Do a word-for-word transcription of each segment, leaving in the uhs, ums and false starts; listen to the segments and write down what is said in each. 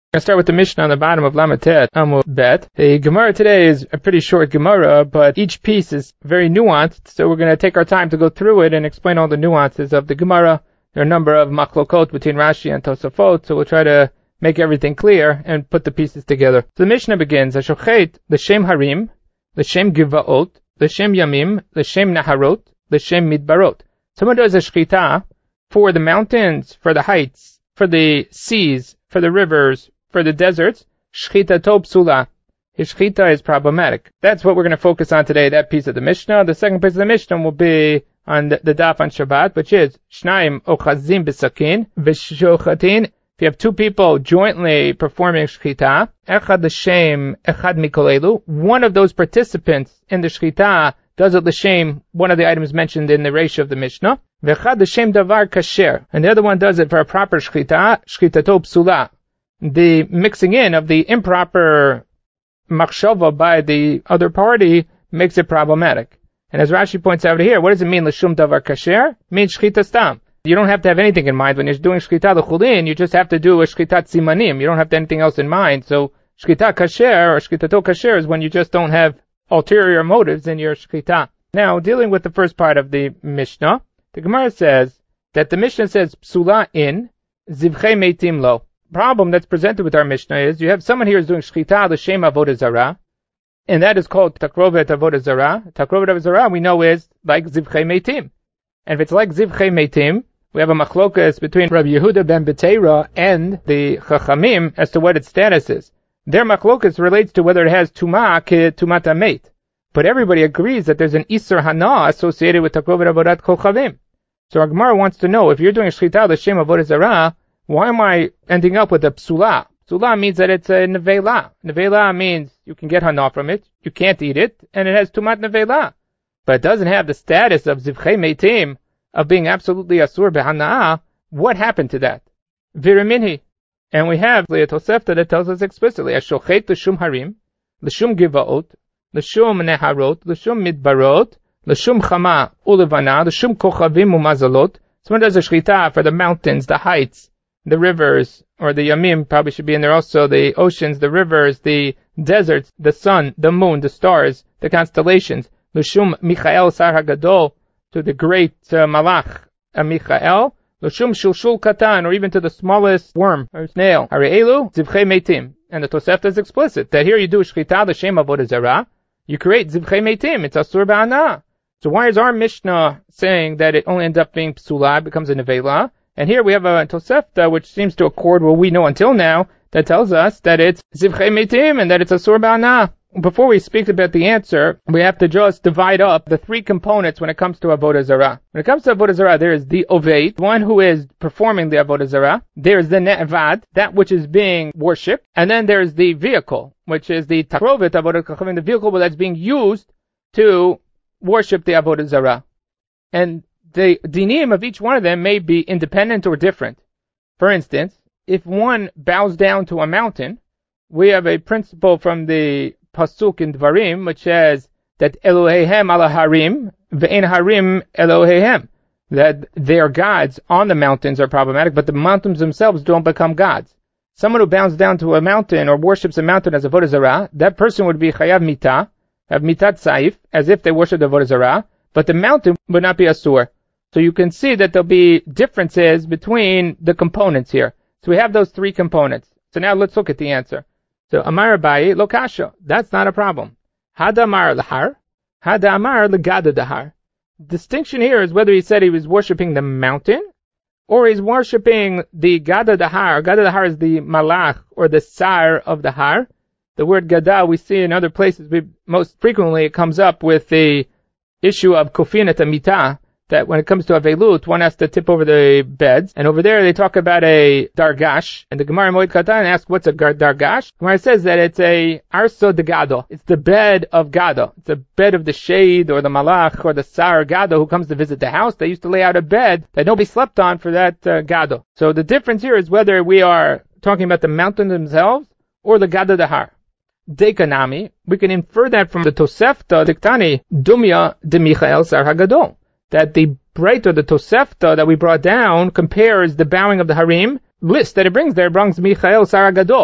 I'll start with the Mishnah on the bottom of Lamatet, Amud Bet. The Gemara today is a pretty short Gemara, but each piece is very nuanced, so we're going to take our time to go through it and explain all the nuances of the Gemara. There are a number of machlokot between Rashi and Tosafot, so we'll try to make everything clear and put the pieces together. So the Mishnah begins, Hashochet, l'shem harim, l'shem givaot, l'shem yamim, l'shem naharot, l'shem midbarot. Someone does a shchita for the mountains, for the heights, for the seas, for the rivers, for the deserts, shchita to psula. His shchita is problematic. That's what we're going to focus on today, that piece of the Mishnah. The second piece of the Mishnah will be on the, the daf on Shabbat, which is Shnaim ochazim b'sakin v'shochatin. If you have two people jointly performing shchita, echad l'shem, echad mikolelu, one of those participants in the shchita does it l'shem, one of the items mentioned in the ratio of the Mishnah, v'echad l'shem davar kasher, and the other one does it for a proper shchita, shchitato psula. The mixing in of the improper machshava by the other party makes it problematic. And as Rashi points out here, what does it mean, l'shum davar kasher? It means shchita stam. You don't have to have anything in mind when you're doing shchita l'chulin, you just have to do a shchitat simanim. You don't have to have anything else in mind. So shchita kasher or shchitato kasher is when you just don't have ulterior motives in your shchita. Now, dealing with the first part of the Mishnah, the Gemara says that the Mishnah says psula in, zivchei meitim lo. Problem that's presented with our Mishnah is you have someone here who's doing shchita l'shem avodah zarah, and that is called takrovet avodah zarah. Takrovet avodah zarah we know is like zivchei meitim, and if it's like zivchei meitim, we have a machlokas between Rabbi Yehuda ben Beteira and the Chachamim as to what its status is. Their machlokas relates to whether it has tumah ke tumat hamet, but everybody agrees that there's an isur hana associated with takrovet avodat kochavim. So our Gemara wants to know, if you're doing shchita l'shem avodah zarah, why am I ending up with a psula? Psula means that it's a nevela. Nevela means you can get hana from it, you can't eat it, and it has tumat nevela. But it doesn't have the status of zivchei meitim, of being absolutely asur behana'ah. What happened to that? Viraminhi. And we have the Tosefta that tells us explicitly, Ashochet l'shum harim, l'shum givaot, l'shum neharot, l'shum midbarot, l'shum chama ulevana, l'shum kochavim umazalot. Someone does a shchita for the mountains, the heights, the rivers, or the yamim probably should be in there also, the oceans, the rivers, the deserts, the sun, the moon, the stars, the constellations. L'shum Michael Sar HaGadol, to the great uh, malach, uh, Michael. L'shum shulshul katan, or even to the smallest worm or snail. Hare'elu zivchei meitim. And the Tosefta is explicit, that here you do shchita l'shem avodah zarah, you create zivchei meitim, it's asur ba'ana. So why is our Mishnah saying that it only ends up being psula, it becomes a nevela? And here we have a Tosefta which seems to accord what we know until now, that tells us that it's zivchei meitim and that it's asur ba'ana. Before we speak about the answer, we have to just divide up the three components when it comes to avodah zarah. When it comes to avodah zarah, there is the oved, one who is performing the avodah zarah. There is the ne'vad, that which is being worshipped, and then there is the vehicle, which is the takrovet avodah kochavim, the vehicle that's being used to worship the avodah zarah. And the dinim of each one of them may be independent or different. For instance, if one bows down to a mountain, we have a principle from the pasuk in Dvarim, which says that Elohehem ala harim, ve'en harim Elohehem, that their gods on the mountains are problematic, but the mountains themselves don't become gods. Someone who bows down to a mountain or worships a mountain as avodah zarah, that person would be chayav mitah, have mitat saif, as if they worship the avodah zarah, but the mountain would not be asur. So you can see that there'll be differences between the components here. So we have those three components. So now let's look at the answer. So Amar Abaye lo kasha, that's not a problem. Hada Amar lahar, Hada Amar legada dahar. Distinction here is whether he said he was worshiping the mountain, or he's worshiping the gada dahar. Gada dahar is the malach, or the sar of the har. The word gada we see in other places. We, most frequently it comes up with the issue of kofinat amitah, that when it comes to avelut, one has to tip over the beds. And over there they talk about a dargash. And the Gemara Moed Katan asks, what's a dargash? Gemara says that it's a arso de gado. It's the bed of gado. It's a bed of the shade or the malach or the sar gado who comes to visit the house. They used to lay out a bed that nobody slept on for that uh, gado. So the difference here is whether we are talking about the mountains themselves or the gado dahar. Dekanami, we can infer that from the Tosefta Diktani Dumya de Michael Sar HaGadol, that the Breit or the Tosefta that we brought down compares the bowing of the Harim list that it brings there, brings Michael Sar HaGadol.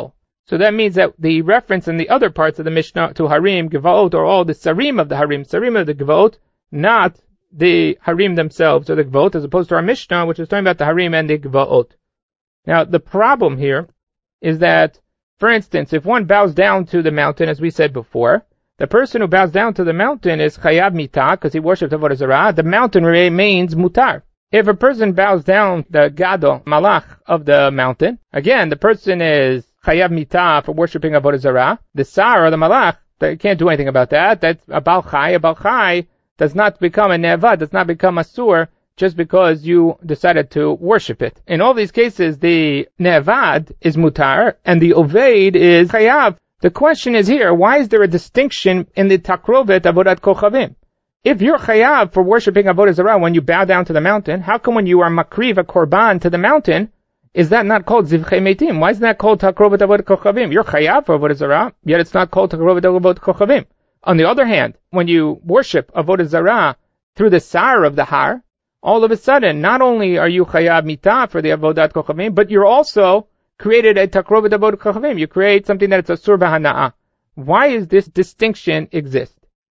So that means that the reference in the other parts of the Mishnah to Harim, Gevaot, are all the Sarim of the Harim, Sarim of the Gevaot, not the Harim themselves or the Gevaot, as opposed to our Mishnah, which is talking about the Harim and the Gevaot. Now, the problem here is that, for instance, if one bows down to the mountain, as we said before, the person who bows down to the mountain is Chayav Mitah, because he worshipped Avodah Zarah. The mountain remains Mutar. If a person bows down the Gadol, Malach of the mountain, again, the person is Chayav Mitah for worshipping Avodah Zarah. The Sar or the Malach, they can't do anything about that. That's a Baal Chai. A Baal Chai does not become a Nevad, does not become a Sur, just because you decided to worship it. In all these cases, the Nevad is Mutar, and the Oved is Chayav. The question is here, why is there a distinction in the Takrovet Avodat Kochavim? If you're Chayav for worshipping Avodah Zarah when you bow down to the mountain, how come when you are Makriv a Korban to the mountain, is that not called Zivchei Meitim? Why isn't that called Takrovet Avodat Kochavim? You're Chayav for Avodah Zarah, yet it's not called Takrovet Avodat Kochavim. On the other hand, when you worship Avodah Zarah through the Sar of the Har, all of a sudden, not only are you Chayav Mitah for the Avodat Kochavim, but you're also created a Takrovet Avodat Kochavim. You create something that it's a Sur B'Hana'ah. Why does this distinction exist?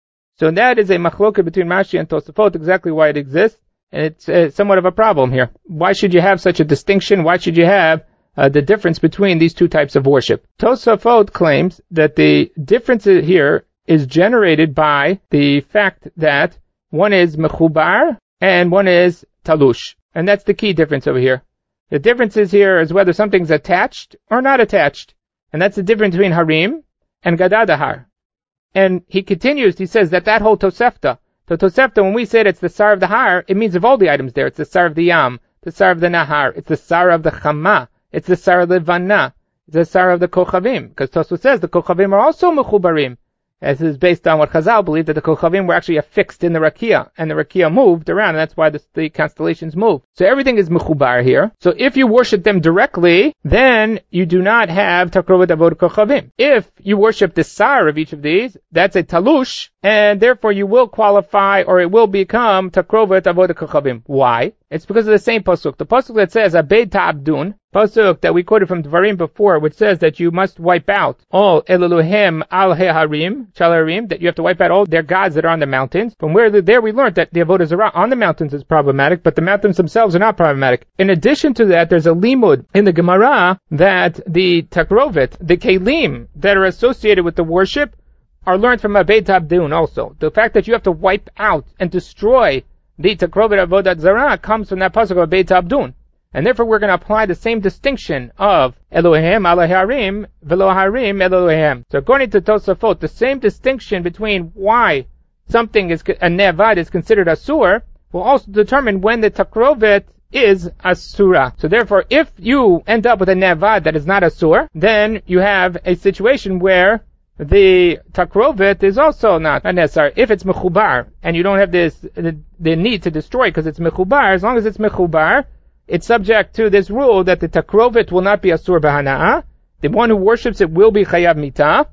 So that is a machloket between Rashi and Tosafot, exactly why it exists, and it's uh, somewhat of a problem here. Why should you have such a distinction? Why should you have uh, the difference between these two types of worship? Tosafot claims that the difference here is generated by the fact that one is mechubar and one is talush. And that's the key difference over here. The difference is here is whether something's attached or not attached. And that's the difference between harim and gadadahar. And he continues, he says that that whole tosefta, the tosefta, when we say that it's the sar of the har, it means of all the items there. It's the sar of the yam, the sar of the nahar, it's the sar of the chama, it's the sar of the vanna, it's the sar of the kochavim. Because Tosfos says the kochavim are also mechubarim. As is based on what Chazal believed, that the Kochavim were actually affixed in the Rakia, and the Rakia moved around, and that's why the, the constellations move. So everything is Mechubar here. So if you worship them directly, then you do not have Takrovet Avodat Kochavim. If you worship the Sar of each of these, that's a Talush, and therefore you will qualify, or it will become Takrovet Avodat Kochavim. Why? It's because of the same pasuk. The pasuk that says Abed Ta'abdun, pasuk that we quoted from Dvarim before, which says that you must wipe out all Elohem al Harim, Shalarim, that you have to wipe out all their gods that are on the mountains. From where there we learned that the Avodah Zarah on the mountains is problematic, but the mountains themselves are not problematic. In addition to that, there's a limud in the Gemara that the Takrovet, the Kelim that are associated with the worship, are learned from Abed Ta'abdun also. The fact that you have to wipe out and destroy the Takrovet Avodat Zarah comes from that pasuk of Abed Ta'abdun. And therefore we're going to apply the same distinction of Elohem ala harim velo harim Elohem. So according to Tosafot, the same distinction between why something is a nevad is considered asur will also determine when the takrovet is asura. So therefore, if you end up with a nevad that is not asur, then you have a situation where the takrovet is also not necessary. If it's mechubar and you don't have this the, the need to destroy because it's mechubar, as long as it's mechubar, it's subject to this rule that the takrovet will not be asur b'hana'ah, the one who worships it will be chayav mitah,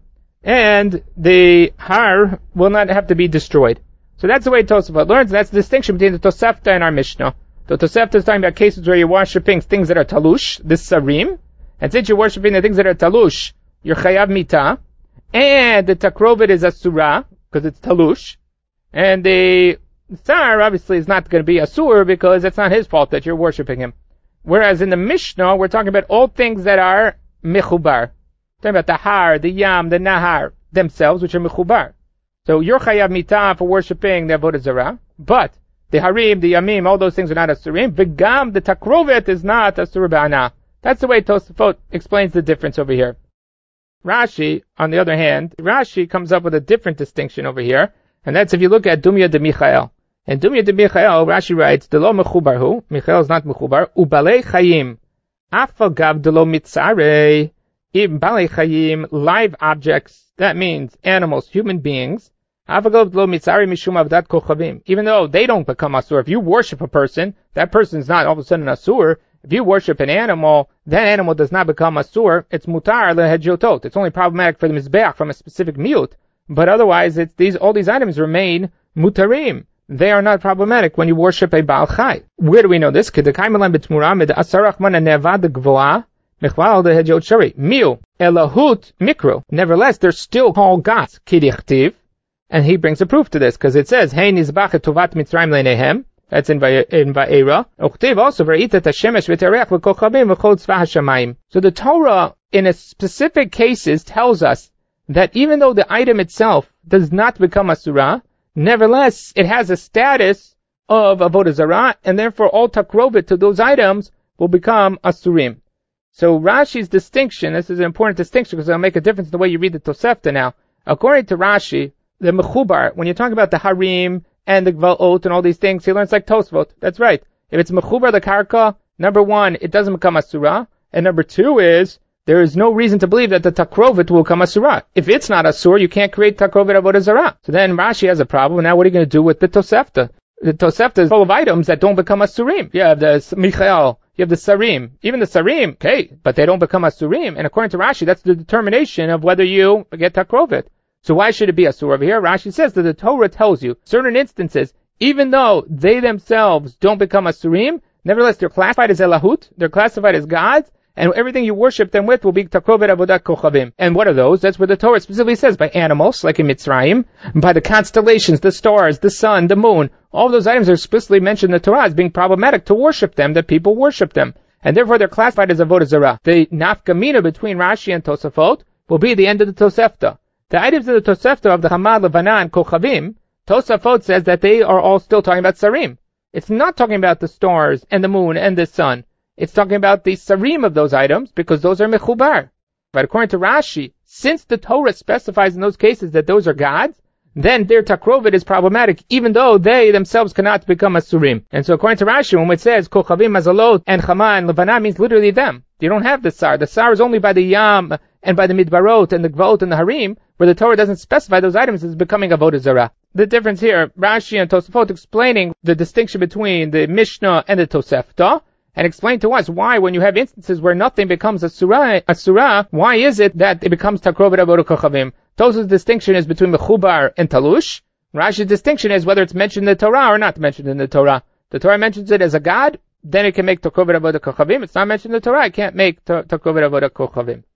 and the har will not have to be destroyed. So that's the way Tosafot learns, and that's the distinction between the Tosefta and our Mishnah. The Tosefta is talking about cases where you're worshipping things that are talush, this sarim, and since you're worshipping the things that are talush, you're chayav mitah, and the takrovet is asura, because it's talush, and the Sar obviously is not going to be asur because it's not his fault that you're worshipping him. Whereas in the Mishnah, we're talking about all things that are mechubar. Talking about the har, the yam, the nahar themselves, which are mechubar. So you're chayav mitah for worshipping the Avodah Zarah, but the harim, the yamim, all those things are not asurim. V'gam, the takrovet is not asur b'ana. That's the way Tosafot explains the difference over here. Rashi, on the other hand, Rashi comes up with a different distinction over here, and that's if you look at Dumya de Michael. And Dumya de Michael, Rashi writes, Delo mechubarhu, Michael is not mechubar, ubalei chayim, afagav delo mitzarei, im balei chayim, live objects, that means animals, human beings, afagav delo mitzarei mishum avdat kochavim, even though they don't become asur. If you worship a person, that person is not all of a sudden asur. If you worship an animal, that animal does not become asur. It's mutar lehedjotot. It's only problematic for the mizbeach from a specific miut. But otherwise, it's these all these items remain mutarim. They are not problematic when you worship a Baal Chai. Where do we know this? Miu. Elahut mikro. Nevertheless, they're still called gods. Kidichtiv. And he brings a proof to this, because it says, Hey nizbachet tovat mitzrayim leinehem. That's in Va'era. Uchtiv also, V'ra'ita tashemesh v'terech v'kochavim v'chol tzvah hashamayim. So the Torah, in a specific cases, tells us that even though the item itself does not become asura, nevertheless, it has a status of avodah zarah, and therefore all takrovit to those items will become asurim. So Rashi's distinction, this is an important distinction because it'll make a difference in the way you read the Tosefta now. According to Rashi, the mechubar, when you're talking about the harim and the gvalot and all these things, he learns like Tosfot. That's right. If it's mechubar the karka, number one, it doesn't become asura, and number two is, there is no reason to believe that the takrovit will become asura. If it's not asur, you can't create takrovit avodah zarah. So then Rashi has a problem. Now what are you going to do with the Tosefta? The Tosefta is full of items that don't become asurim. You have the Michael, you have the Sarim. Even the Sarim, okay, but they don't become asurim. And according to Rashi, that's the determination of whether you get takrovit. So why should it be asur over here? Rashi says that the Torah tells you, certain instances, even though they themselves don't become asurim, nevertheless they're classified as elahut, they're classified as gods, and everything you worship them with will be takrovit avodat kochavim. And what are those? That's where the Torah specifically says, by animals, like in Mitzrayim, by the constellations, the stars, the sun, the moon. All those items are explicitly mentioned in the Torah as being problematic to worship them, that people worship them. And therefore they're classified as avodah zarah. The nafkamina between Rashi and Tosafot will be the end of the Tosefta. The items of the Tosefta of the Hamad, Levana, and Kochavim, Tosafot says that they are all still talking about Sarim. It's not talking about the stars and the moon and the sun. It's talking about the sarim of those items, because those are mechubar. But according to Rashi, since the Torah specifies in those cases that those are gods, then their takrovit is problematic, even though they themselves cannot become asurim. And so according to Rashi, when it says kochavim, mazalot, and chama, and levana, means literally them. You don't have the sar. The sar is only by the yam, and by the midbarot, and the gvaot, and the harim, where the Torah doesn't specify those items as becoming avodah zarah. The difference here, Rashi and Tosafot explaining the distinction between the Mishnah and the Tosefta, and explain to us why, when you have instances where nothing becomes a surah, a surah, why is it that it becomes takrovit avodah kochavim? Tosaf's distinction is between mechubar and talush. Rashi's distinction is whether it's mentioned in the Torah or not mentioned in the Torah. The Torah mentions it as a god, then it can make takrovit avodah kochavim. It's not mentioned in the Torah, it can't make takrovit avodah kochavim.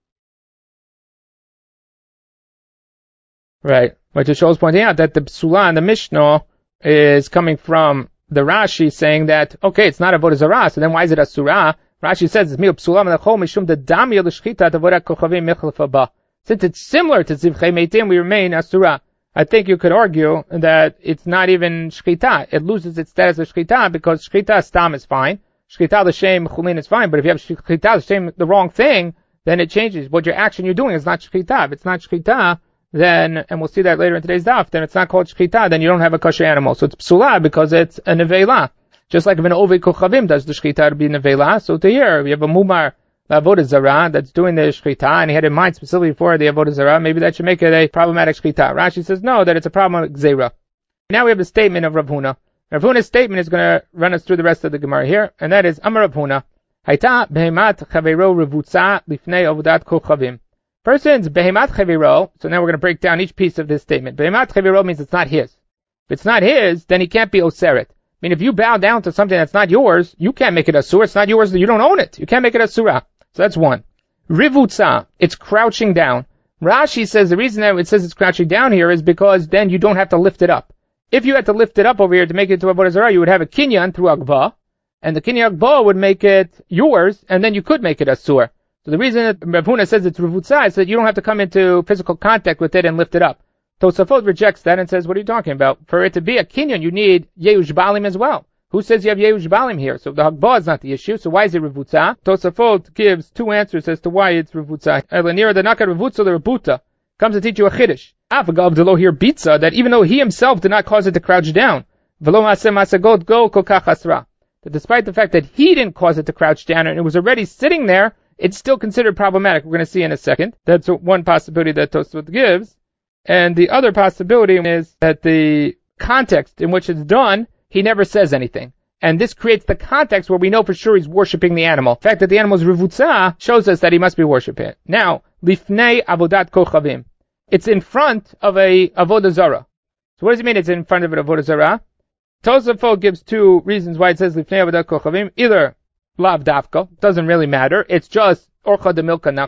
Right. Which Yisrael is pointing out that the psula in the Mishnah is coming from the Rashi saying that, okay, it's not avodah zarah, so then why is it a surah? Rashi says, it's psula melachol mishum the dami l'shchita avodah kochavim michlef ba. Since it's similar to zivchei meitim, we remain a surah. I think you could argue that it's not even shchita. It loses its status of shchita because shchita stam is fine. Shchita l'shem chulin is fine, but if you have shchita l'shem the wrong thing, then it changes. What your action you're doing is not shchita. If it's not shchita, then, and we'll see that later in today's daf, then it's not called shchita, then you don't have a kosher animal. So it's psula because it's a nevela. Just like if an oved kochavim does the shchita to be nevela, so to here, we have a mumar, the avodah zarah, that's doing the shchita, and he had in mind specifically for the avodah zarah, maybe that should make it a problematic shchita. Rashi says no, that it's a problematic zera. Now we have the statement of Rav Huna. Rav Huna's statement is going to run us through the rest of the Gemara here, and that is, Amar Rav Huna, Haita behemat chaveiro revutza lifnei avodat kochavim. Person's behemat chaviro, so now we're going to break down each piece of this statement. Behemat chaviro means it's not his. If it's not his, then he can't be oseret. I mean, if you bow down to something that's not yours, you can't make it a surah. It's not yours, you don't own it. You can't make it a surah. So that's one. Rivutza, it's crouching down. Rashi says the reason that it says it's crouching down here is because then you don't have to lift it up. If you had to lift it up over here to make it to avodah zarah, you would have a kinyan through agba, and the kinyan agba would make it yours, and then you could make it a surah. So the reason that Rav Huna says it's revutza is that you don't have to come into physical contact with it and lift it up. Tosafot rejects that and says, what are you talking about? For it to be a kinyan, you need Yehush Balim as well. Who says you have Yehush Balim here? So the Hagbah is not the issue, so why is it revutza? Tosafot gives two answers as to why it's revutza. Elanir the Nakat revutza the rebuta comes to teach you a chiddush. Afagav delo here bitza, that even though he himself did not cause it to crouch down, velo maseh masagot go kokach asra, that despite the fact that he didn't cause it to crouch down and it was already sitting there, it's still considered problematic. We're going to see in a second. That's one possibility that Tosafot gives. And the other possibility is that the context in which it's done, he never says anything. And this creates the context where we know for sure he's worshiping the animal. The fact that the animal is revutza shows us that he must be worshiping it. Now, lifnei avodat kochavim. It's in front of a avodah zarah. So what does it mean it's in front of an avodah zarah? Tosafot gives two reasons why it says lifnei avodat kochavim. Either lav dafka, doesn't really matter. It's just orcha de milka nakat.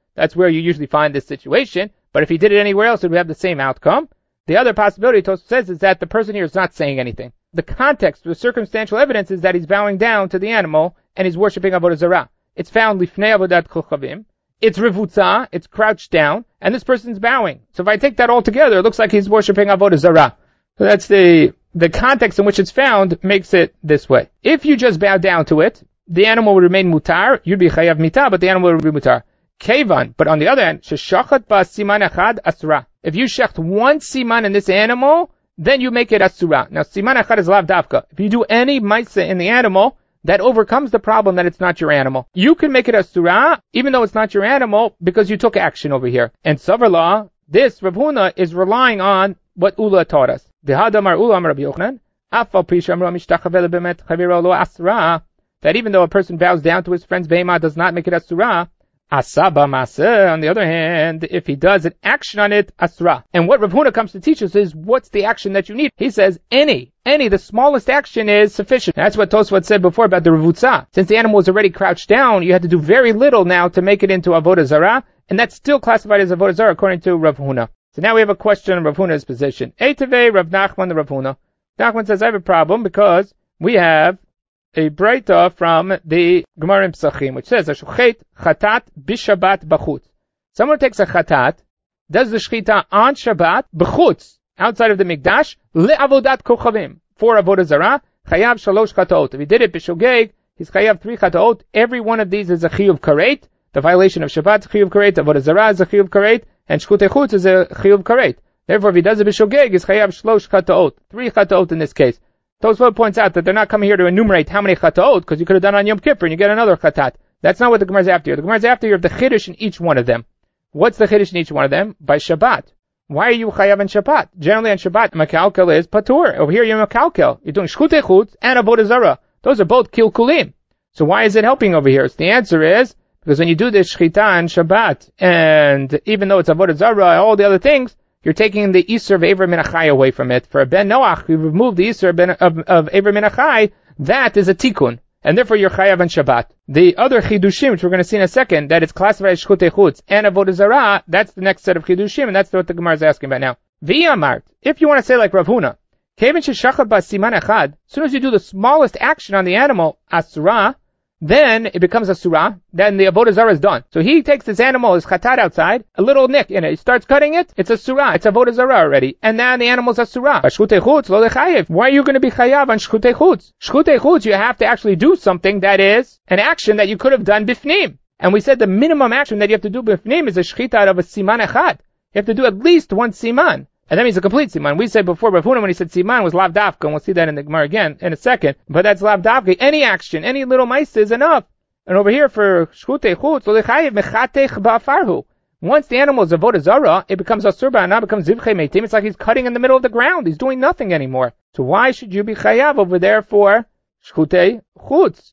That's where you usually find this situation. But if he did it anywhere else, it would have the same outcome. The other possibility, Tosfos says, is that the person here is not saying anything. The context, the circumstantial evidence is that he's bowing down to the animal and he's worshipping Avodah Zarah. It's found Lifnei Avodat Kochavim. It's Revutza, it's crouched down, and this person's bowing. So if I take that all together, it looks like he's worshipping Avodah Zarah. So that's the, the context in which it's found makes it this way. If you just bow down to it, the animal will remain mutar, you'd be chayav mitah, but the animal will be mutar. Kevan, but on the other hand, sheshachat ba siman echad asra. If you shecht one siman in this animal, then you make it asura. Now siman echad is lav davka. If you do any maisa in the animal, that overcomes the problem that it's not your animal. You can make it asura, even though it's not your animal, because you took action over here. And Savarla, this Rav Huna is relying on what Ula taught us. Dehadamar Ula amar Rabbi Yochanan, afal pishamra mishtachaveh lebemet chaviro lo asra. That even though a person bows down to his friend's behemah does not make it asura. Asaba maseh, on the other hand, if he does an action on it, asura. And what Rav Huna comes to teach us is, what's the action that you need? He says, any, any, the smallest action is sufficient. That's what Tosfot said before about the Revutza. Since the animal was already crouched down, you had to do very little now to make it into Avodah Zarah, and that's still classified as Avodah Zarah according to Rav Huna. So now we have a question on Rav Huna's position. Eitavei Rav Nachman the Rav Huna. Nachman says, I have a problem because we have a breita from the Gemara in Pesachim, which says, "Ashochet chatat bishabat b'chutz." Someone takes a chatat, does the shchita on Shabbat b'chutz, outside of the mikdash, le'avodat kochavim, for avodah zarah, chayav shalosh chataot. If he did it b'shogeg, he's chayav three chataot. Every one of these is a chiyuv karet. The violation of Shabbat is a chiyuv karet, avodah zarah is a chiyuv karet, and shchutei chutz is a chiyuv karet. Therefore, if he does it b'shogeg, he's chayav shlosh chataot, three chataot in this case. Tosfot points out that they're not coming here to enumerate how many chataot, because you could have done on Yom Kippur and you get another chatat. That's not what the Gemara is after here. The Gemara is after here of the chiddush in each one of them. What's the chiddush in each one of them? By Shabbat. Why are you chayav on Shabbat? Generally on Shabbat, makalkel is patur. Over here you're makalkel. You're doing shchutei chutz and avodah zarah. Those are both kilkulim. So why is it helping over here? So the answer is, because when you do this shchita on Shabbat, and even though it's avodah zarah and all the other things, you're taking the Isser of Ever Minachai away from it. For a Ben Noach, you remove the Isser of, of Ever Minachai, that is a Tikkun. And therefore you're Chayav on Shabbat. The other Chidushim, which we're going to see in a second, that it's classified as Shchutei Chutz and Avodah Zarah, that's the next set of Chidushim, and that's what the Gemara is asking about now. V'yamart, if you want to say like Rav Huna, Kevin sheshachad ba siman echad, as soon as you do the smallest action on the animal, Asura, then it becomes a surah, then the avodah zarah is done. So he takes his animal, his chatat outside, a little nick in it, he starts cutting it, it's a surah, it's avodah zarah already, and now the animal's a surah. Shchutei chutz lo lechayev. Why are you going to be chayav on shchutei chutz? Shchutei chutz, you have to actually do something that is an action that you could have done bifnim. And we said the minimum action that you have to do bifnim is a shchita of a siman echad. You have to do at least one siman. And that means a complete siman. We said before, Rav Huna, when he said siman, was lav dafka, and we'll see that in the Gemara again in a second. But that's lav dafka. Any action, any little maisa is enough. And over here for shchutei chutz, l'chayev mechatech ba'afarhu. Once the animal is avodah zarah, it becomes asur and now becomes zivchei meitim. It's like he's cutting in the middle of the ground. He's doing nothing anymore. So why should you be chayav over there for shchutei chutz?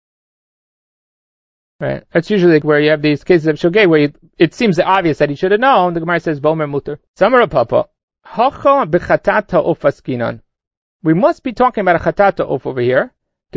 Right. That's usually where you have these cases of shogeg, where you, it seems obvious that he should have known. The Gemara says, Bomer muter. Samara papa. We must be talking about a chatata of over here.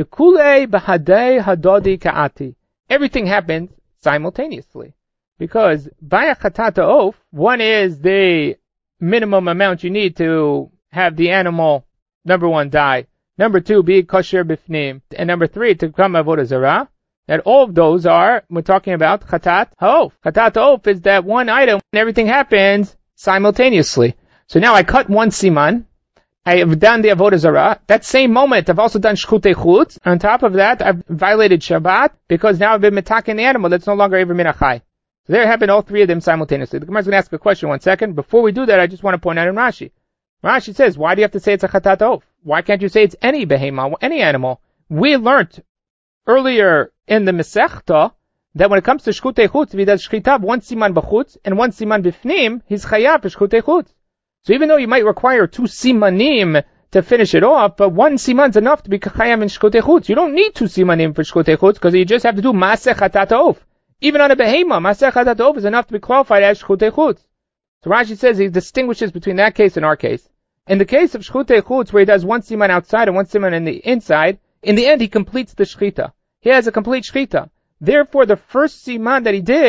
Everything happens simultaneously. Because by a chatata of, one is the minimum amount you need to have the animal, number one, die. Number two, be kosher bifnim. And number three, to become avodah zarah. That all of those are, we're talking about chatat ha'of. Chatat ha'of is that one item and everything happens simultaneously. So now I cut one siman, I have done the avodah zarah. That same moment, I've also done shchutei chutz. On top of that, I've violated Shabbat, because now I've been metaking the animal that's no longer ever minachai. So there happened all three of them simultaneously. The Gemara is going to ask a question one second. Before we do that, I just want to point out in Rashi. Rashi says, why do you have to say it's a chatat ha'of? Why can't you say it's any behema, any animal? We learned earlier in the Masechta that when it comes to shchutei chutz, if he does shchita, one siman b'chutz and one siman b'fnim, he's chayav for shchutei chutz. So even though you might require two simanim to finish it off, but one siman's enough to be chayav in shchutei chutz. You don't need two simanim for shchutei chutz, because you just have to do maseh chatat ha'of. Even on a behema, maseh chatat ha'of is enough to be qualified as shchutei chutz. So Rashi says he distinguishes between that case and our case. In the case of shchutei chutz, where he does one siman outside and one siman in the inside, in the end he completes the shchita. He has a complete shchita. Therefore, the first siman that he did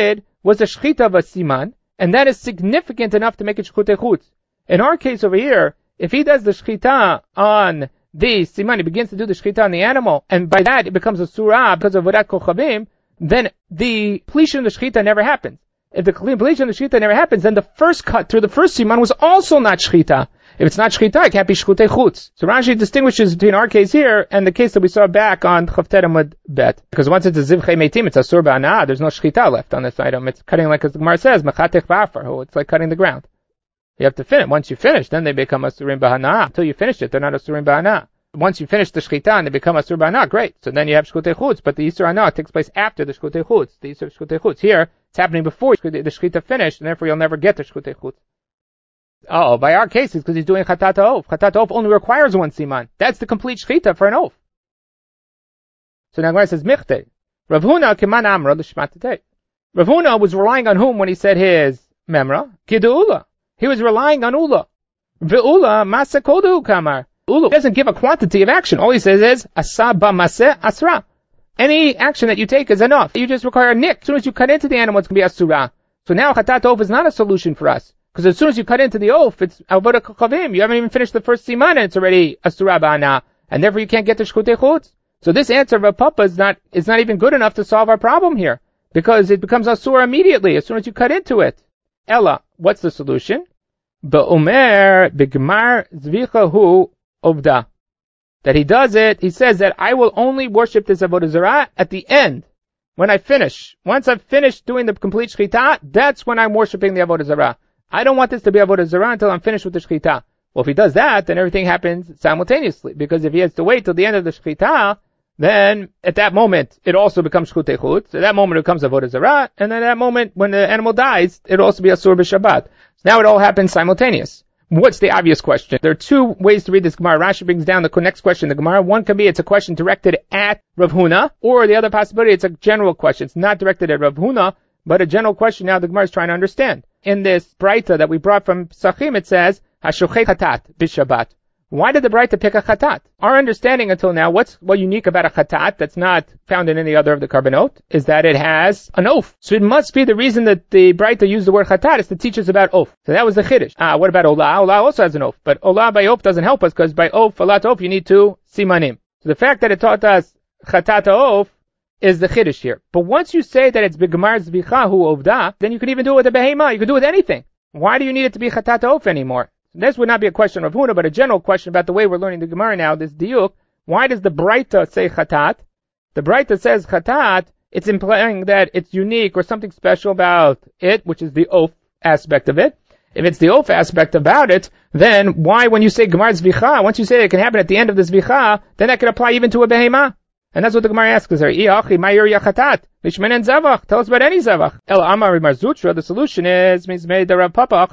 was a shchita of a siman, and that is significant enough to make it shchutei chutz. In our case over here, if he does the shchita on the siman, he begins to do the shchita on the animal, and by that it becomes a surah because of Vodat Kochavim, then the completion of the shchita never happens. If the completion of the shchita never happens, then the first cut through the first siman was also not shchita. If it's not shchita, it can't be shchutei chutz. So Rashi distinguishes between our case here and the case that we saw back on Chavtet Amud Bet. Because once it's a zivchei meitim, it's a sur ba'anah, there's no shchita left on this item. It's cutting like as the Gemara says, mechatech v'afar, it's like cutting the ground. You have to finish. Once you finish, then they become a surim ba'anah. Until you finish it, they're not a surim ba'anah. Once you finish the shchita and they become a sur ba'anah, great. So then you have shchutei chutz, but the isur anah takes place after the shchutei chutz. The isur shchutei chutz. Here, it's happening before the shchita finished, and therefore you'll never get the shchutei chutz. Oh, by our case, it's because he's doing chatat ha'of. Chatat ha'of only requires one siman. That's the complete shchita for an oaf. So now Gemara says, Michte. Rav Huna keman amra l'shmatatei. Rav Huna was relying on whom when he said his memra? Kidu He was relying on ula. Ve'ula masa kodu kamar. Ula doesn't give a quantity of action. All he says is, asa ba maseh asra. Any action that you take is enough. You just require a nick. As soon as you cut into the animal, it's going to be asura. So now chatat ha'of is not a solution for us. Because as soon as you cut into the oaf, it's avodah kochavim. You haven't even finished the first siman and it's already asura ba'ana. And therefore you can't get to shchutei chutz. So this answer of Rav Papa is not, is not even good enough to solve our problem here. Because it becomes asura immediately as soon as you cut into it. Ella, what's the solution? Be'omer b'gmar zvicha hu ovda. That he does it, he says that I will only worship this avodah zarah at the end. When I finish. Once I've finished doing the complete shchita, that's when I'm worshiping the avodah zarah. I don't want this to be avodah zarah until I'm finished with the shchita. Well, if he does that, then everything happens simultaneously. Because if he has to wait till the end of the shchita, then at that moment, it also becomes shchutei chutz. At that moment, it becomes avodah zarah. And then at that moment, when the animal dies, it'll also be asur b'shabbat. So now it all happens simultaneous. What's the obvious question? There are two ways to read this Gemara. Rashi brings down the next question. The Gemara, one can be it's a question directed at Rav Huna, or the other possibility, it's a general question. It's not directed at Rav Huna, but a general question now the Gemara is trying to understand. In this Braita that we brought from Sachim, it says, Hashochei chatat b'shabbat. Why did the Braita pick a chatat? Our understanding until now, what's what unique about a chatat that's not found in any other of the carbonot, is that it has an oaf. So it must be the reason that the Braita used the word chatat is to teach us about oaf. So that was the chiddush. Ah, what about olah? Olah also has an oaf. But olah by oaf doesn't help us because by oaf, alat oaf, you need two simanim. So the fact that it taught us chatat oaf is the chiddush here. But once you say that it's b'gemar zvicha hu ovda, then you can even do it with a behema. You can do it with anything. Why do you need it to be chatat oaf anymore? This would not be a question of Huna, but a general question about the way we're learning the Gemara now, this diuk. Why does the Braita say chatat? The Braita says chatat, it's implying that it's unique or something special about it, which is the oaf aspect of it. If it's the oaf aspect about it, then why when you say Gemar Zvicha, once you say it can happen at the end of the Zvicha, then that can apply even to a behema? And that's what the Gemara asks us there. Tell us about any zavach. El Amar Mar Zutra, the solution is, means made the Rav Papa,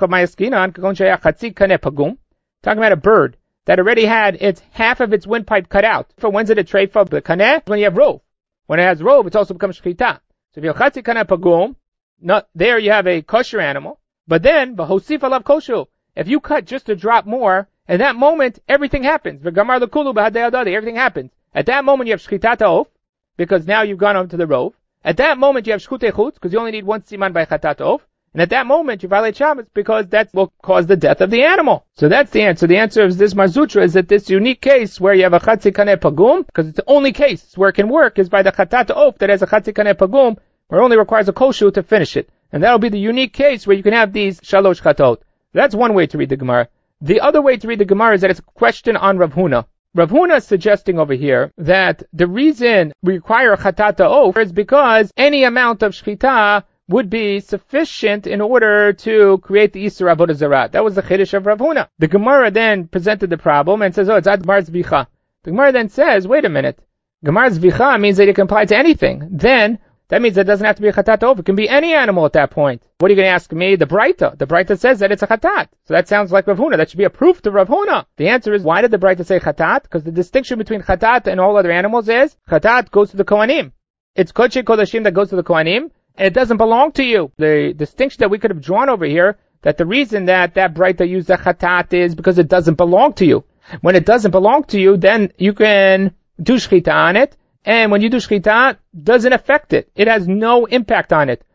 talking about a bird that already had its half of its windpipe cut out. For when's it a treifa? The kaneh, when you have rove. When it has rove, it's also becomes shchita. So if you have chatzi kaneh pagum, not, there you have a kosher animal. But then, v'hosif alav kosher. If you cut just a drop more, in that moment, everything happens. V'gamar l'kulu b'hadei adadi, everything happens. At that moment, you have shchitat ha'of, because now you've gone on to the rove. At that moment, you have shchutei chutz, because you only need one siman by chatat ha'of. And at that moment, you violate Shabbos, because that will cause the death of the animal. So that's the answer. The answer of this Mar Zutra is that this unique case where you have a chatzi kaneh pagum, because it's the only case where it can work is by the chatat ha'of that has a chatzi kaneh pagum, where it only requires a koshu to finish it. And that'll be the unique case where you can have these shalosh chatot. That's one way to read the Gemara. The other way to read the Gemara is that it's a question on Rav Huna. Rav Huna is suggesting over here that the reason we require chatat ha'of is because any amount of shchita would be sufficient in order to create the Isur Avodah Zarah. That was the chiddush of Rav Huna. The Gemara then presented the problem and says, oh, it's ad Gemar Zvicha. The Gemara then says, wait a minute. Gemar Zvicha means that it can apply to anything. Then, that means it doesn't have to be a chatat ha'of. It can be any animal at that point. What are you going to ask me? The Braita. The Braita says that it's a chatat. So that sounds like Rav Huna. That should be a proof to Rav Huna. The answer is, why did the Braita say chatat? Because the distinction between chatat and all other animals is, chatat goes to the Kohanim. It's Kodesh Kodashim that goes to the Kohanim, and it doesn't belong to you. The distinction that we could have drawn over here, that the reason that that Braita used the chatat is because it doesn't belong to you. When it doesn't belong to you, then you can do shchita on it, and when you do shchita, doesn't affect it. It has no impact on it.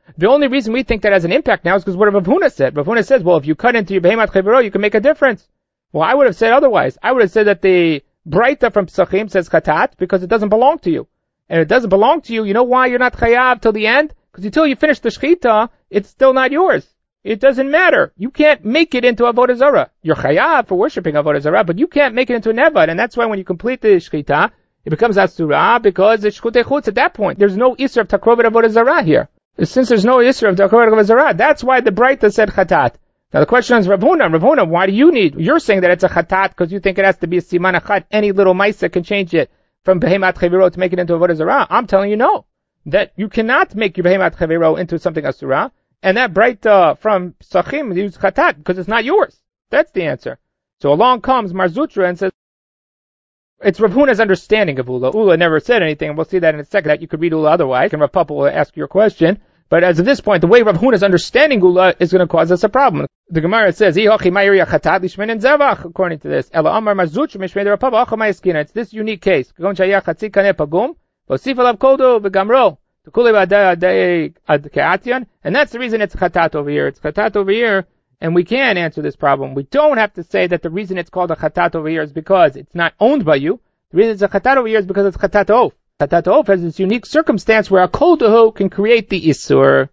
The only reason we think that has an impact now is because what Rav Huna said. Rav Huna says, well, if you cut into your behemat chaviro, you can make a difference. Well, I would have said otherwise. I would have said that the Breita from Psachim says chatat because it doesn't belong to you. And it doesn't belong to you. You know why you're not chayav till the end? Because until you finish the shechita, it's still not yours. It doesn't matter. You can't make it into avodah zarah. You're chayav for worshiping avodah zarah, but you can't make it into a nevad. And that's why when you complete the shechita, it becomes asura because it's shchutei chutz at that point. There's no isra of takrovet avodah zarah here. Since there's no isra of takrovet avodah zarah, that's why the Breita said chatat. Now the question is, Rav Huna, Rav Huna, why do you need, you're saying that it's a chatat because you think it has to be a siman achat, any little maisa can change it from behemat chaviro to make it into avodah zarah. I'm telling you no, that you cannot make your behemat chaviro into something asura, and that Breita from Psachim use chatat because it's not yours. That's the answer. So along comes Mar Zutra and says, it's Rav Huna's understanding of Ula. Ula never said anything, and we'll see that in a second, that you could read Ula otherwise, and Rav Papa will ask your question. But as of this point, the way Rav Huna's understanding Ula is going to cause us a problem. The Gemara says, according to this, it's this unique case. It's and that's the reason it's chatat over here. It's chatat over here, and we can answer this problem. We don't have to say that the reason it's called a chatat over here is because it's not owned by you. The reason it's a chatat over here is because it's chatat of. Chatat of has this unique circumstance where a kol dehu can create the isur.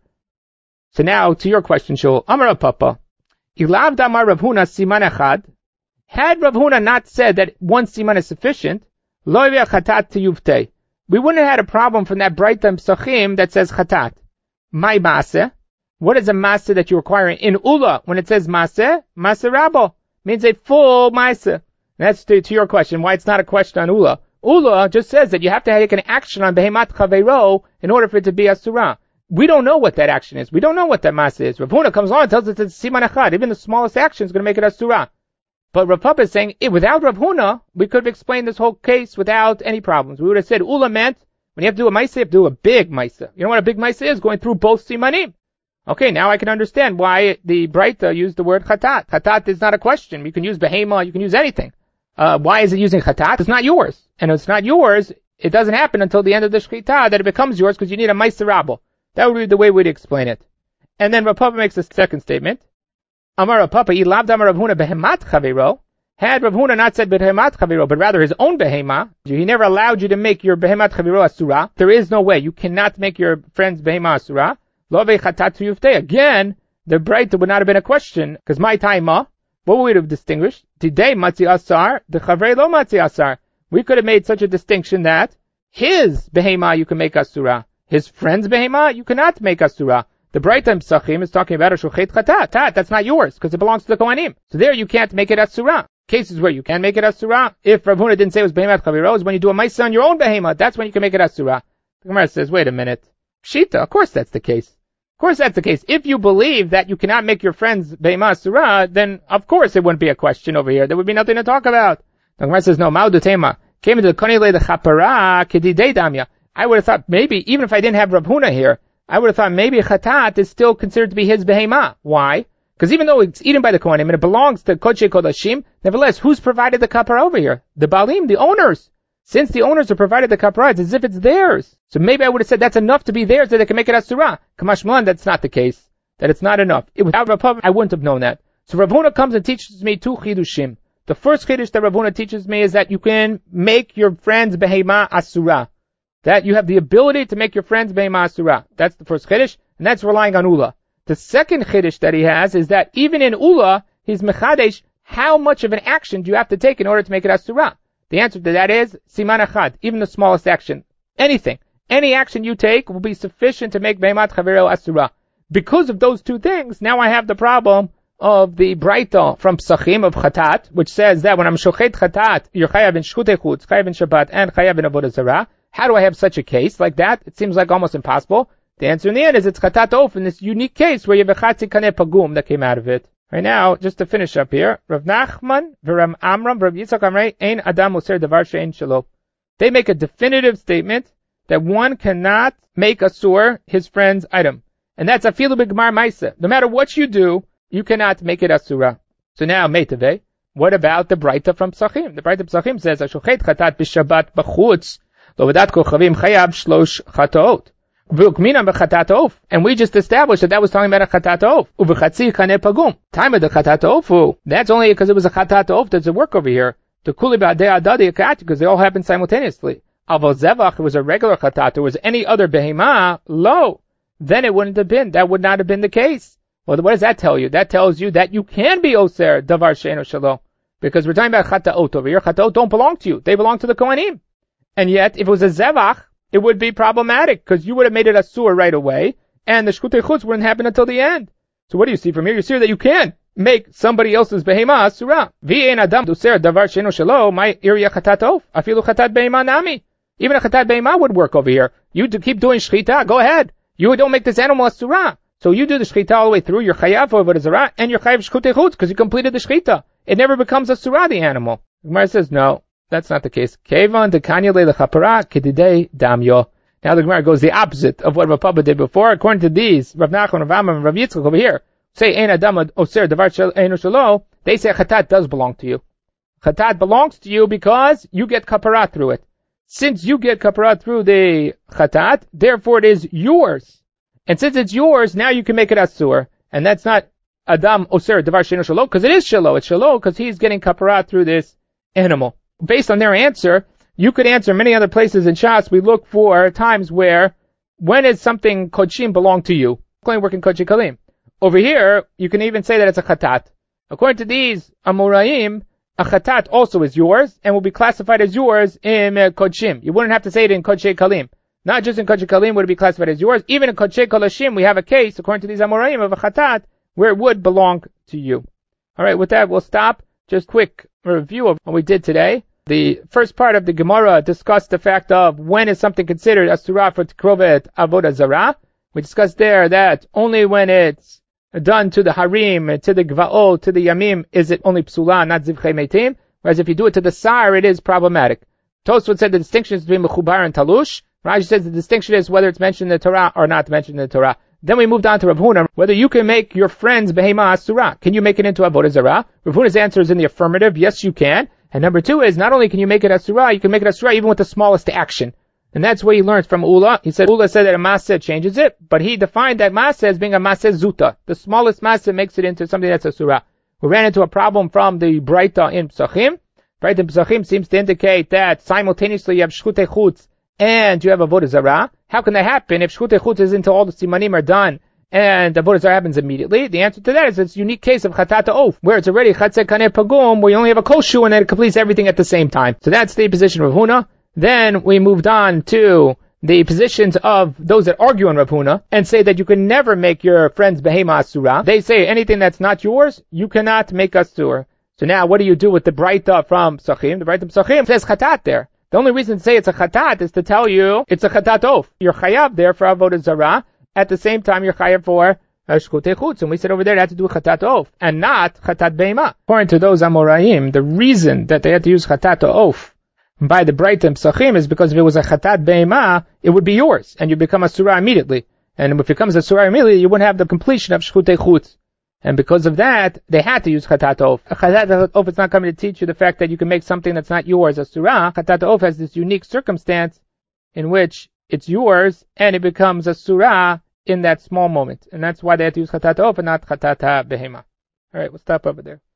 So now, to your question, Shul, Amar Papa, Ilav damar Rav Huna siman echad. Had Rav Huna not said that one siman is sufficient, lo yiveh chatat tiyuvtei. We wouldn't have had a problem from that Breita in Psachim that says chatat. My maseh. What is a maseh that you require in Ula? When it says maseh, maseh rabo means a full maseh. That's to, to your question, why it's not a question on Ula. Ula just says that you have to take an action on behemat chaveiro in order for it to be asura. We don't know what that action is. We don't know what that maseh is. Rav Huna comes along and tells us it's siman echad. Even the smallest action is going to make it asura. But Rav Papa is saying, eh, without Rav Huna, we could have explained this whole case without any problems. We would have said Ula meant when you have to do a maaseh, you have to do a big maaseh. You know what a big maaseh is? Going through both simanim. Okay, now I can understand why the Breita used the word chatat. Chatat is not a question. You can use behema, you can use anything. Uh, why is it using chatat? It's not yours. And if it's not yours, it doesn't happen until the end of the shechita that it becomes yours because you need a maaseh rabo. That would be the way we'd explain it. And then Rav Papa makes a second statement. Amar Rav Papa, Ilav damar Rav Huna behemat chaviro. Had Rav Huna not said behemat chaviro, but rather his own behema, he never allowed you to make your behemat chaviro asura. There is no way. You cannot make your friend's behema asura. Lo vechatat yufte. Again, the Breita would not have been a question, because my taima, what would we have distinguished? Today matzi asar, the chavrei lo matzi asar. We could have made such a distinction that his behema you can make asura. His friend's behema you cannot make asura. The Breita in Psachim is talking about a shochet chatat. Tat, that's not yours, because it belongs to the Kohanim. So there you can't make it asura. Cases where you can make it asura, if Rav Huna didn't say it was behemat chaviro, is when you do a maaseh on your own behema, that's when you can make it asura. The Gemara says, wait a minute. Pshita, of course that's the case. Of course that's the case. If you believe that you cannot make your friend's behema asura, then of course it wouldn't be a question over here. There would be nothing to talk about. The Gemara says, no, ma'udu tema. Came into the konile the chapara kedidei damya. I would have thought maybe, even if I didn't have Rav Huna here, I would have thought maybe chatat is still considered to be his behema. Why? Because even though it's eaten by the Kohanim and it belongs to Kodshei Kodashim, nevertheless, who's provided the kapara over here? The Baalim, the owners. Since the owners have provided the kapara, it's as if it's theirs. So maybe I would have said that's enough to be theirs that they can make it asura. Kamash Malan, that's not the case. That it's not enough. It, without Rav Papa, I wouldn't have known that. So Rav Huna comes and teaches me two chidushim. The first chidush that Rav Huna teaches me is that you can make your friend's behema asura. That you have the ability to make your friend's behema asura. That's the first chidush, and that's relying on Ula. The second chiddush that he has is that even in Ula, he's mechadesh, how much of an action do you have to take in order to make it asura? The answer to that is siman echad, even the smallest action. Anything. Any action you take will be sufficient to make behemat chaviro asura. Because of those two things, now I have the problem of the Breita from Psachim of chatat, which says that when I'm shochet chatat, you're chayav in shchutei chutz, chayav in Shabbat, and chayav in avodah zarah. How do I have such a case like that? It seems like almost impossible. The answer in the end is it's chatat of in this unique case where you have a chatzi kaneh pagum that came out of it. Right now, just to finish up here, Rav Nachman, V'Ram Amram, Rav Yitzchak Amrei, Ein Adam Moser Davar She'ein Shelo. They make a definitive statement that one cannot make asur his friend's item. And that's afilu b'gemar ma'aseh. No matter what you do, you cannot make it asura. So now, Meitaveh, what about the Breita from Psachim? The Breita Psachim says, Ashochet chatat b'shabbat b'chutz, lo v'dat kochavim chayav shlosh chataot. And we just established that that was talking about a chatat of. Time of the chatat of, that's only because it was a chatat of does it work over here. The kuli ba'adei adadi akat, because they all happen simultaneously. Aval zevach, it was a regular chatat, it was any other behema, lo, then it wouldn't have been, that would not have been the case. Well, what does that tell you? That tells you that you can be oser davar she'eno shelo. Because we're talking about chataot over here. Chataot don't belong to you. They belong to the Kohanim. And yet, if it was a zevach, it would be problematic, because you would have made it asur right away, and the shkutei chutz wouldn't happen until the end. So what do you see from here? You see that you can make somebody else's behema asura. V'ein adam doser davar she'eno shelo, my irya chatatov, afilu chatat behema nami. Even a chatat behema would work over here. You to keep doing shchita, go ahead. You don't make this animal asura. So you do the shchita all the way through, you're chayav for avodah zarah, and you're chayav shkutei chutz, because you completed the shchita. It never becomes a surah, the animal. The Gemara says, no, that's not the case. Kevan dekanya lechapara kedidei damyo. Now the Gemara goes the opposite of what Rav Papa did before. According to these, Rav Nachman, Rav Amma, and Rav Yitzchak over here, say ein adam oser davar she'eno shelo, they say chatat does belong to you. Chatat belongs to you because you get kapara through it. Since you get kapara through the chatat, therefore it is yours. And since it's yours, now you can make it asur. And that's not Adam Oser Davar She'eno Shelo, because it is Shelo. It's Shelo because he's getting kapara through this animal. Based on their answer, you could answer many other places in Shas. We look for times where, when is something Kodshim belong to you? Working Kodshi Kalim. Over here, you can even say that it's a Chatat. According to these Amoraim, a Chatat also is yours, and will be classified as yours in uh, Kodshim. You wouldn't have to say it in Kodshei Kalim. Not just in Kodshei Kalim would it be classified as yours. Even in Kodshei Kolashim, we have a case, according to these Amoraim, of a Chatat, where it would belong to you. Alright, with that, we'll stop. Just quick review of what we did today. The first part of the Gemara discussed the fact of when is something considered a surah for Tikrovet Avodah Zarah. We discussed there that only when it's done to the Harim, to the Gvaot, to the Yamim, is it only Psula, not Zivchei Meitim. Whereas if you do it to the Sar, it is problematic. Tosfot said the distinction is between Mechubar and Talush. Rashi says the distinction is whether it's mentioned in the Torah or not mentioned in the Torah. Then we moved on to Rav Huna, whether you can make your friend's behema asura. Can you make it into avodah zarah? Rav Huna's answer is in the affirmative, yes you can. And number two is, not only can you make it asura, you can make it asura even with the smallest action. And that's where he learns from Ula. He said, Ula said that a maseh changes it, but he defined that maseh as being a maseh zuta. The smallest maseh makes it into something that's asura. We ran into a problem from the Braita in Pesachim. Braita in Pesachim seems to indicate that simultaneously you have shchutei chutz and you have avodah zarah. How can that happen if shchutei chutz is until all the simanim are done and avodah zarah happens immediately? The answer to that is it's a unique case of chatat of, where it's already chatzeh kaneh pagum, where you only have a koshu and then it completes everything at the same time. So that's the position of Huna. Then we moved on to the positions of those that argue on Rav Huna and say that you can never make your friend's behema asura. They say anything that's not yours, you cannot make asur. So now what do you do with the Braita from Pesachim? The Braita from Pesachim says chatat there. The only reason to say it's a chatat is to tell you it's a chatat of. You're chayav there for avodah zarah. At the same time, you're chayav for shchutei chutz. And we said over there it had to do with chatat of and not chatat beima. According to those Amoraim, the reason that they had to use chatat of by the Braita and Pesachim is because if it was a chatat beima, it would be yours and you become a surah immediately. And if it becomes a surah immediately, you wouldn't have the completion of shchutei chutz. And because of that, they had to use chatat of. Chatat of is not coming to teach you the fact that you can make something that's not yours a surah. Chatat of has this unique circumstance in which it's yours and it becomes a surah in that small moment. And that's why they had to use chatat of and not chatat behema. Alright, we'll stop over there.